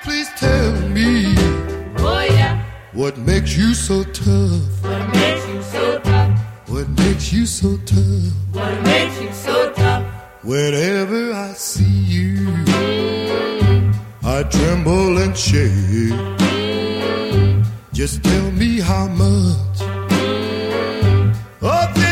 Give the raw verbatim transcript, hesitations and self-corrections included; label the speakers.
Speaker 1: please tell me.
Speaker 2: Oh yeah.
Speaker 1: What makes you so tough?
Speaker 2: What makes you so tough?
Speaker 1: What makes you so tough?
Speaker 2: What makes you so tough?
Speaker 1: Whenever I see you, I tremble and shake. Just tell me how much of this